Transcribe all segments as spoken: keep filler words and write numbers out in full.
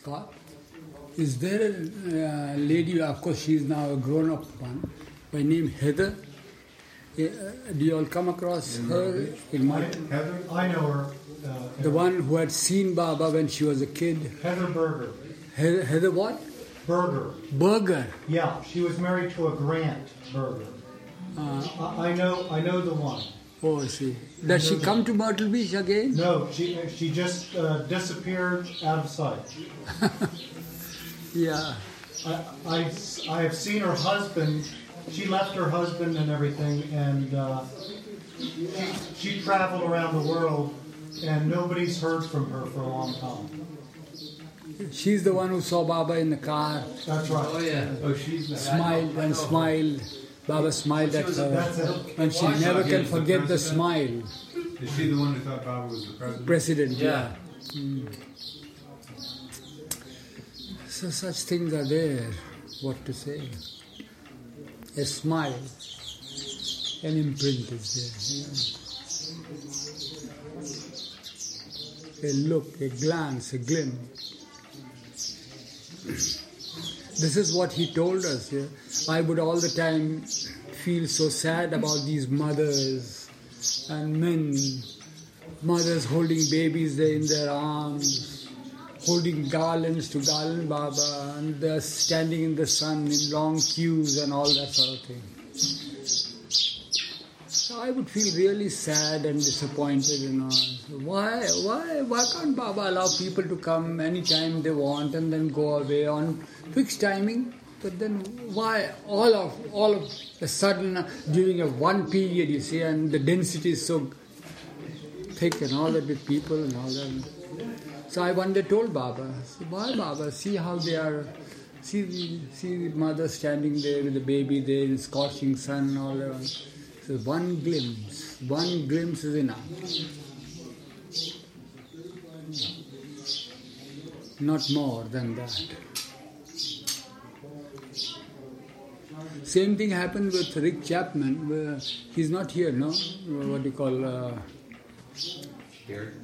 Scott, is there a uh, lady, of course she is now a grown-up one, by name Heather? Uh, do you all come across in her? In my, Heather? I know her. Uh, the one who had seen Baba when she was a kid. Heather Berger. Heather, Heather what? Berger. Berger. Yeah, she was married to a Grant Berger. Uh, I, I know I know the one. Oh, I see. Does she come to Myrtle Beach again? No, she she just uh, disappeared out of sight. Yeah. I, I, I have seen her husband. She left her husband and everything, and uh, she, she traveled around the world, and nobody's heard from her for a long time. She's the one who saw Baba in the car. That's right. Oh, yeah. Oh, she's the Smiled and smiled. Baba smiled at her. That's it. And she never can forget the smile. Is she the one who thought Baba was the president? President, yeah. Yeah. Mm. So such things are there. What to say? A smile, an imprint is there. Yeah. A look, a glance, a glimpse. This is what he told us. Yeah? I would all the time feel so sad about these mothers and men, mothers holding babies there in their arms, holding garlands to garland Baba, and they're standing in the sun in long queues and all that sort of thing. So I would feel really sad and disappointed, you know. So why, why, why can't Baba allow people to come anytime they want and then go away on fixed timing? But then why all of all of a sudden during a one period, you see, and the density is so thick and all that with people and all that. So I one day told Baba, why Baba, see how they are, see the, see the mother standing there with the baby there in scorching sun and all that. So one glimpse, one glimpse is enough. Not more than that. Same thing happened with Rick Chapman. Where he's not here, no? What do you call? Uh, Here.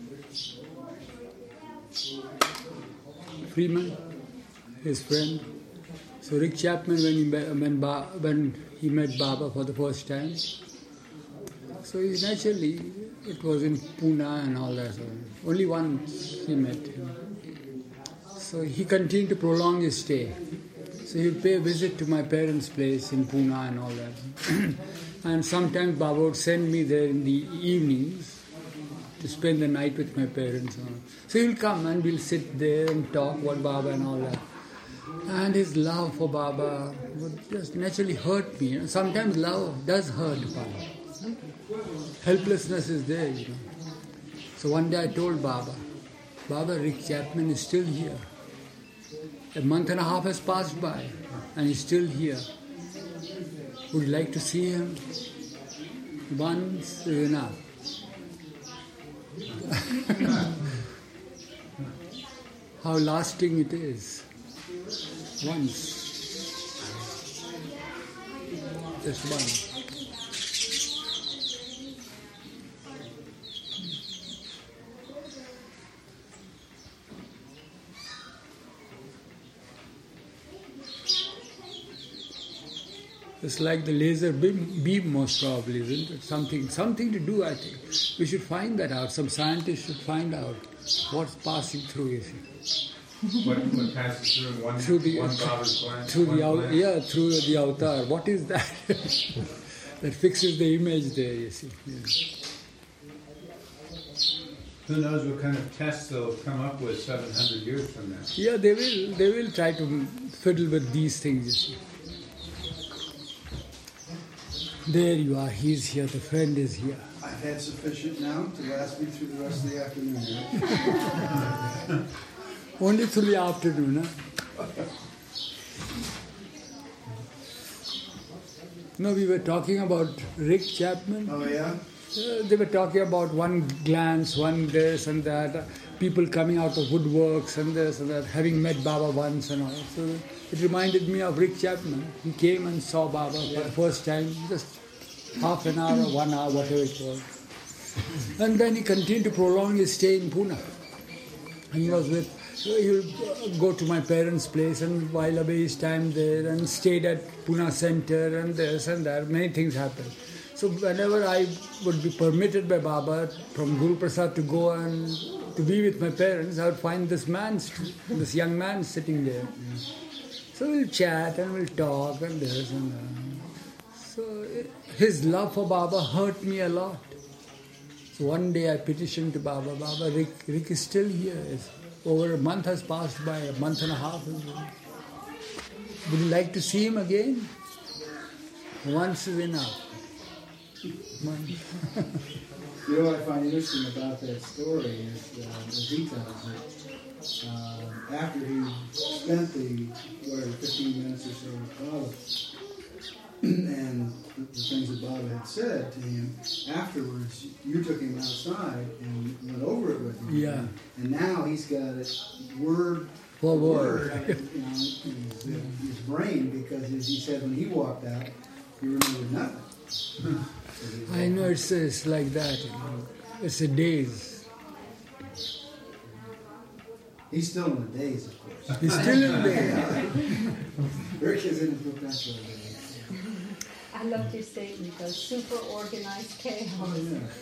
Freeman, his friend. So Rick Chapman, when he met, when, ba, when he met Baba for the first time, so he naturally, it was in Pune and all that. So only once he met him. So he continued to prolong his stay. So he would pay a visit to my parents' place in Pune and all that. And sometimes Baba would send me there in the evenings to spend the night with my parents. So he'll come and we'll sit there and talk about Baba and all that. And his love for Baba would just naturally hurt me. Sometimes love does hurt Baba. Helplessness is there, you know. So one day I told Baba, Baba, Rick Chapman is still here. A month and a half has passed by and he's still here. Would you like to see him? Once is enough. How lasting it is. Once. Just one. It's like the laser beam, beam most probably, isn't it? Something, something to do, I think. We should find that out. Some scientists should find out what's passing through, you see. What, what passes through in one, through the, one Baba's glance? Through the, glance? yeah, through the avatar. What is that? That fixes the image there, you see. Yeah. Who knows what kind of tests they'll come up with seven hundred years from now? Yeah, they will, they will try to fiddle with these things, you see. There you are, he's here, the friend is here. I've had sufficient now to last me through the rest of the afternoon. Only through the afternoon, huh? No, we were talking about Rick Chapman. Oh, yeah? Uh, they were talking about one glance, one this and that, uh, people coming out of woodworks and this and that, having met Baba once and all. So it reminded me of Rick Chapman. He came and saw Baba for the first time, just half an hour or one hour, whatever it was. And then he continued to prolong his stay in Pune. And he was with So he would go to my parents' place and while away his time there and stayed at Pune Center and this and that. Many things happened. So whenever I would be permitted by Baba from Guru Prasad to go and to be with my parents, I would find this man, this young man sitting there. So we'll chat and we'll talk and this and that. So his love for Baba hurt me a lot. So one day I petitioned to Baba, Baba, Rick, Rick is still here. It's over a month has passed by, a month and a half. Would you like to see him again? Once is enough. Once. You know what I find interesting about that story is, uh, as he tells it, uh, after he spent the, whatever, fifteen minutes or so with Baba, and the, the things that Baba had said to him, afterwards, you took him outside and went over it with him. Yeah. And now he's got it word For word, word. you know, in his, his brain, because as he said when he walked out, he remembered nothing. I know it's, it's like that. You know. It's a daze. He's still in the daze, of course. He's still in there. Rick is in the potential daze. I loved your statement, though. Super organized chaos.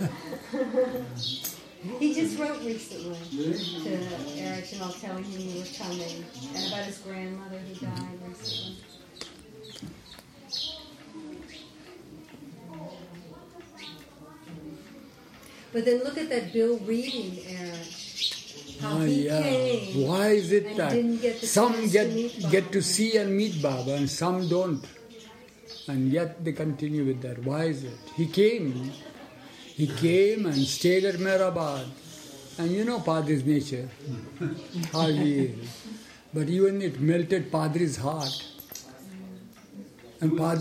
He just wrote recently to Eric Chanel telling him you were coming, and about his grandmother who died recently. But then look at that Bill reading, Eric. How Ah, he yeah. came. Why is it and that didn't get the some chance get to meet Baba. get to see and meet Baba and some don't? And yet they continue with that. Why is it? He came. He came and stayed at Mehrabad. And you know Padri's nature, how he is. But even it melted Padri's heart. And Pad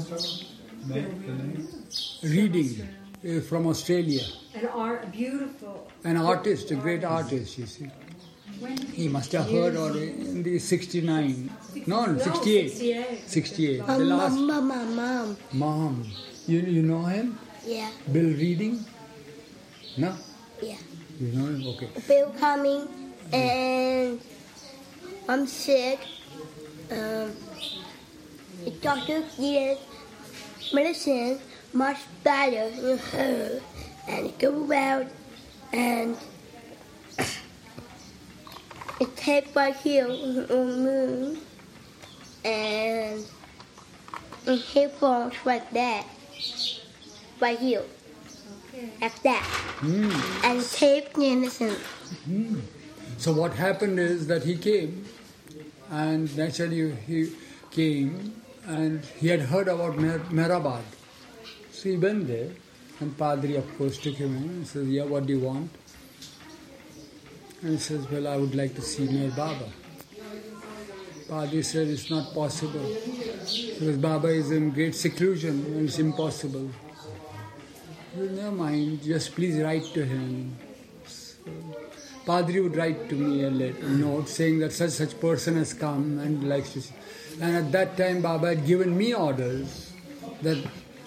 reading uh, from Australia. An art, beautiful. An artist, a great artist, you see. He must have heard or in the sixty-nine. No, No, sixty-eight. sixty-eight. sixty-eight. The Um, last mom, mom, mom. mom. You you know him? Yeah, Bill Reading? No? yeah. You know him? Okay. Bill coming, and I'm sick. Um, the doctor gives medicine much better than her, and go out and it take right here on the moon, and it hit falls like that, right here, like that, Hmm. and tape medicine. So what happened is that he came, and naturally he came, and he had heard about Mer- Mehrabad. So he went there, and Padri of course took him in and says, yeah, what do you want? And he says, well, I would like to see Mer Baba. Padri said, it's not possible, because Baba is in great seclusion, and it's impossible. He said, never mind, just please write to him. So, Padri would write to me a letter, note saying that such such person has come and likes to see. And at that time Baba had given me orders that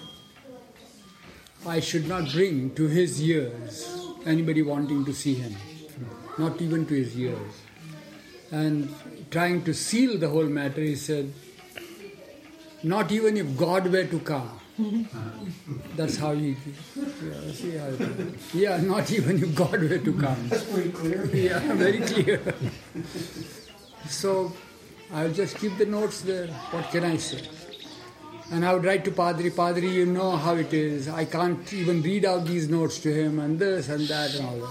I should not bring to his ears anybody wanting to see him, not even to his ears. And trying to seal the whole matter, he said, not even if God were to come. That's how he, yeah, see how it is. Yeah, not even if God were to come. That's pretty clear. Yeah, very clear. So I'll just keep the notes there. What can I say? And I would write to Padri, Padri, you know how it is. I can't even read out these notes to him and this and that and all that.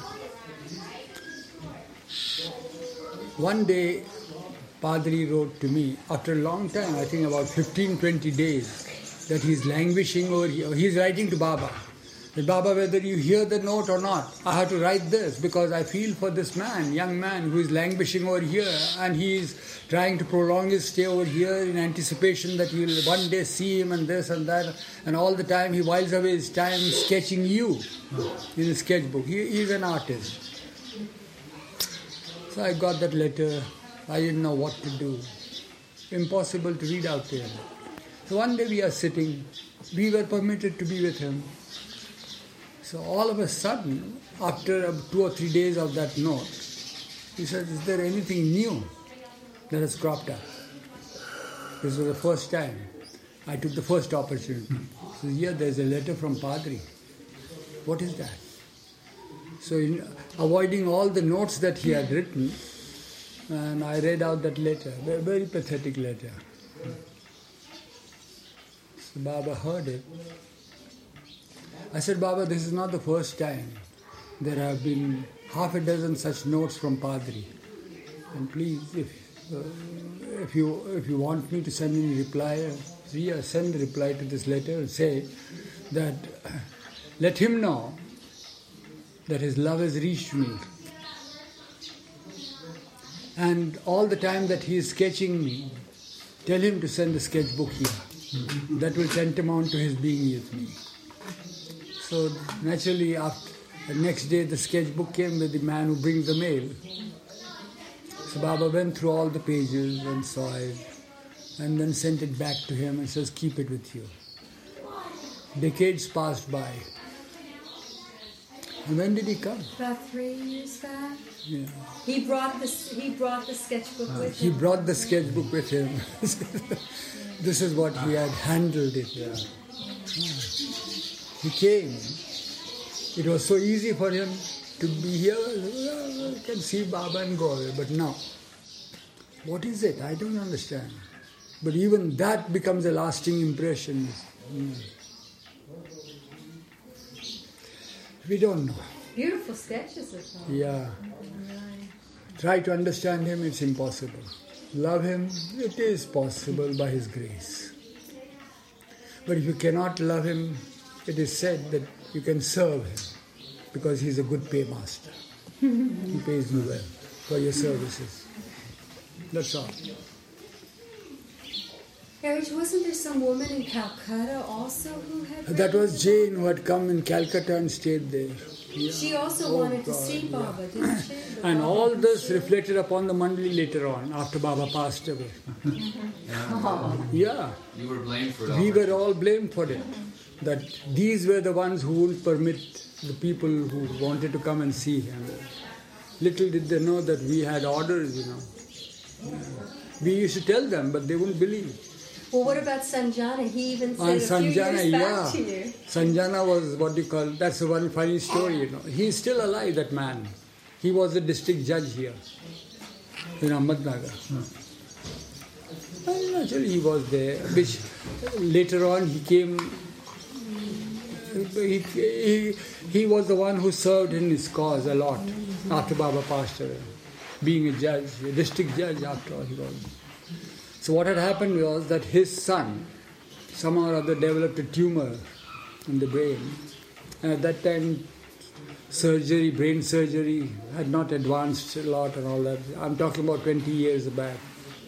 One day, Padri wrote to me, after a long time, I think about fifteen, twenty days, that he's languishing over here. He's writing to Baba. That Baba, whether you hear the note or not, I have to write this because I feel for this man, young man who is languishing over here, and he is trying to prolong his stay over here in anticipation that he will one day see him and this and that, and all the time he whiles away his time sketching you in his sketchbook. He is an artist. So I got that letter. I didn't know what to do. Impossible to read out to him. So one day we are sitting, we were permitted to be with him. So all of a sudden, after two or three days of that note, He said, is there anything new that has cropped up? This was the first time. I took the first opportunity. So here there's a letter from Padri. What is that? So in avoiding all the notes that he had written, and I read out that letter, a very pathetic letter. So Baba heard it. I said, Baba, this is not the first time. There have been half a dozen such notes from Padri. And please, if uh, if you if you want me to send any reply, yeah, send a reply to this letter and say that uh, let him know that his love has reached me. And all the time that he is sketching me, tell him to send a sketchbook here. That will tantamount to his being with me. So naturally, after the next day, the sketchbook came with the man who brings the mail. So Baba went through all the pages and saw it, and then sent it back to him and says, keep it with you. Decades passed by. And when did he come? About three years back. Yeah. He brought the he brought the sketchbook Uh, with he him. brought the sketchbook with him. This is what he had handled it. Yeah. He came. It was so easy for him to be here. Well, I can see Baba and go away. But now, what is it? I don't understand. But even that becomes a lasting impression. Mm. We don't know. Beautiful sketches of him. Yeah. Try to understand him, it's impossible. Love him, it is possible by his grace. But if you cannot love him, it is said that you can serve him because he's a good paymaster. He pays you well for your services. That's all. Erich, wasn't there some woman in Calcutta also who had... That was Jane who had come in Calcutta and stayed there. Yeah. She also Oh, wanted to God, see yeah. Baba, didn't she? But And Baba all couldn't this see. reflected upon the Mandali later on, after Baba passed away. Yeah. Yeah. You were blamed for it all. We were all blamed for it. That these were the ones who wouldn't permit the people who wanted to come and see him. Little did they know that we had orders, you know. Yeah. We used to tell them, but they wouldn't believe. Well, what about Sanjana? He even said And a few Sanjana, years back yeah. to you. Sanjana was what you call, that's the one funny story, you know. He's still alive, that man. He was a district judge here in Ahmednagar. And actually he was there, which later on he came, he, he, he was the one who served in his cause a lot after Baba passed away. Being a judge, a district judge after all he was. So what had happened was that his son somehow or other developed a tumor in the brain. And at that time, surgery, brain surgery had not advanced a lot and all that. I'm talking about twenty years back.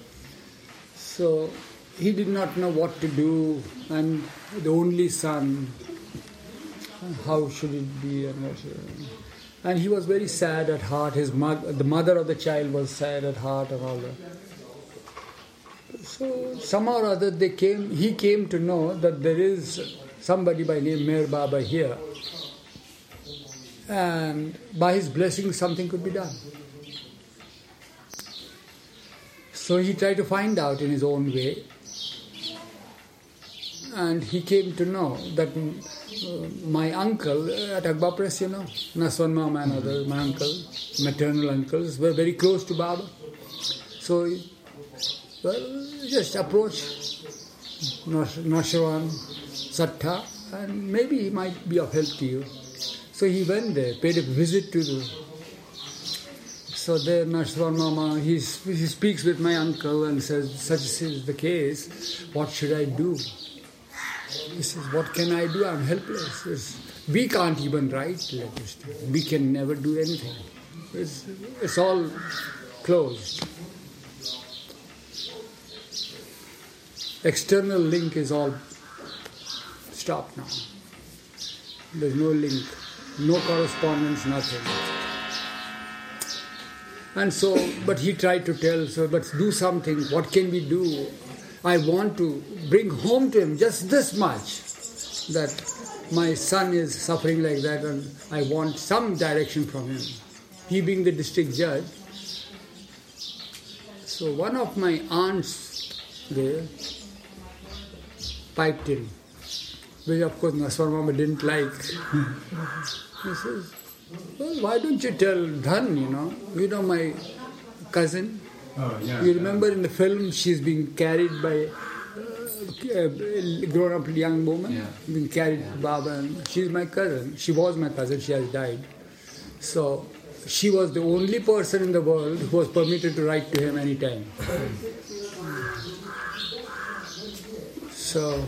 So he did not know what to do, and the only son, how should it be and what should it be? And he was very sad at heart. His mother, the mother of the child was sad at heart and all that. So somehow or other they came, he came to know that there is somebody by name Meher Baba here. And by his blessing something could be done. So he tried to find out in his own way. And he came to know that uh, my uncle at Akbar Press, you know, Naswan Mama and other, my uncle, maternal uncles, were very close to Baba. So, well, just approach Nashwan, Sattha, and maybe he might be of help to you. So he went there, paid a visit to the... So there Nashwan Mama, he, he speaks with my uncle and says, such is the case, what should I do? He says, what can I do? I'm helpless. It's, we can't even write letters to him. We can never do anything. It's, it's all closed. External link is all stopped now. There's no link, no correspondence, nothing. And so, but he tried to tell, so, but do something, what can we do? I want to bring home to him just this much, that my son is suffering like that and I want some direction from him. He being the district judge, So one of my aunts there piped in, which of course Naswar Mama didn't like. He says, well, why don't you tell Dhan, you know, you know my cousin? Oh, yeah. You remember in the film she's being carried by uh, a grown-up young woman, Yeah. being carried to Baba, and she's my cousin. She was my cousin, she has died. So she was the only person in the world who was permitted to write to him anytime. So,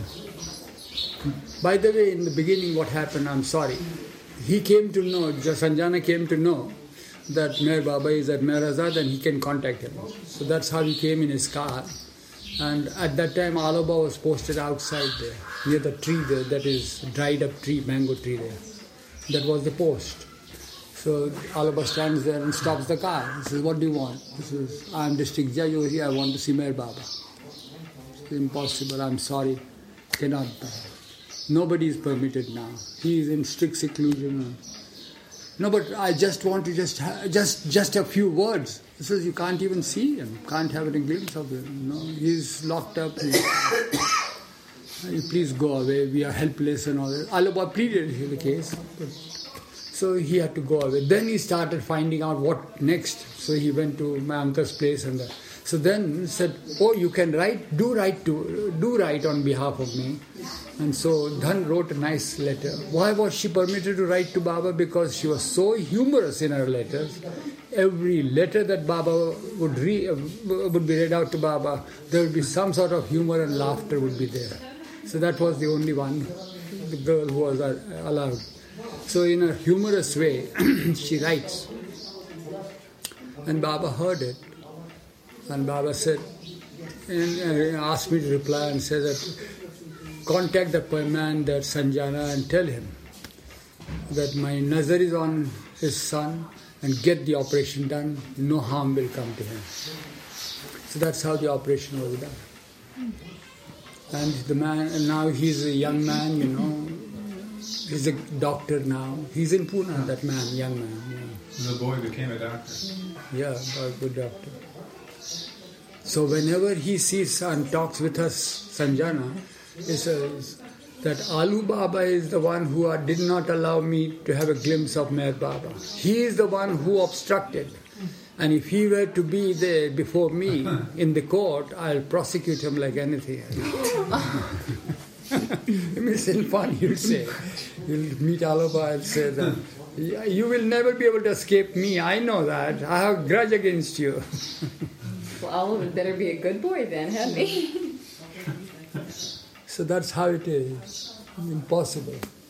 by the way, in the beginning what happened, I'm sorry. He came to know, Sanjana came to know that Meher Baba is at Mehrazad and he can contact him. So that's how he came in his car. And at that time, Aloba was posted outside there, near the tree there, that is dried up tree, mango tree there. That was the post. So Aloba stands there and stops the car. He says, what do you want? He says, I'm district judge over here, I want to see Meher Baba. It's impossible, I'm sorry, cannot. Nobody is permitted now. He is in strict seclusion. No, but I just want to just ha- just just a few words. He says you can't even see him, can't have any glimpse of him. No, he's locked up. You please go away. We are helpless and all that. Aloba pleaded the case, but, so he had to go away. Then he started finding out what next. So he went to my uncle's place and. The, So then said, oh, you can write, do write to, do write on behalf of me. And so Dhan wrote a nice letter. Why was she permitted to write to Baba? Because she was so humorous in her letters. Every letter that Baba would read, would be read out to Baba, there would be some sort of humor and laughter would be there. So that was the only one, the girl who was allowed. So in a humorous way, she writes. And Baba heard it. And Baba said, and asked me to reply and said that contact the man, that Sanjana, and tell him that my nazar is on his son and get the operation done, no harm will come to him. So that's how the operation was done. And the man, and now he's a young man, you know, he's a doctor now. He's in Pune, that man, young man. Yeah. The boy became a doctor. Yeah, a good doctor. So whenever he sees and talks with us, Sanjana, he says that Alu Baba is the one who did not allow me to have a glimpse of Meher Baba. He is the one who obstructed. And if he were to be there before me in the court, I'll prosecute him like anything. I mean, it's in fun, he'll say. He'll meet Aloba and say that, you will never be able to escape me, I know that. I have a grudge against you. Well, Oliver better be a good boy then, hadn't he? So that's how it is. Impossible.